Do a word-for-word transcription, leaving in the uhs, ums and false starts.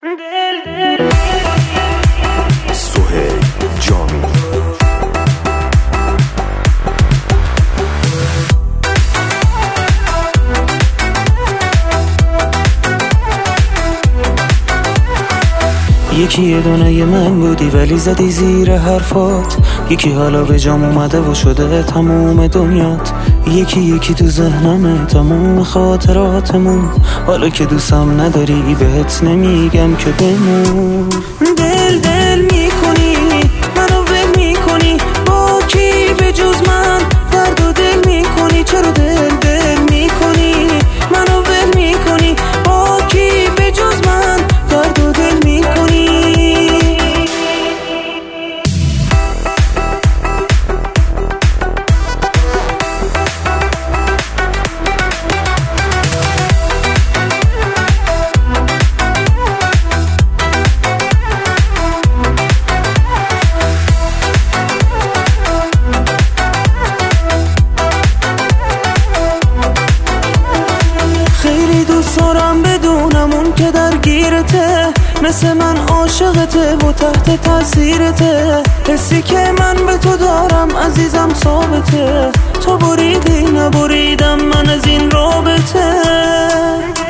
سهیل جامی. یکی یه دونه من بودی ولی زدی زیر حرفات، یکی حالا به جام اومده و شده تموم دنیات، یکی یکی تو ذهنمه تموم خاطراتمون، حالا که دوستم نداری بهت نمیگم که بمون. دل دل میکنی منو ول میکنی، با کی به جز من درد و دل میکنی؟ چرا دل دل میکنی منو ول میکنی، با کی به جز من درد و دل میکنی؟ سرم بدونم اون که درگیرته، مثل من عاشقته و تحت تاثیرته، حسی که من به تو دارم عزیزم ثابته، تو بریدی نبریدم من از این رابطه.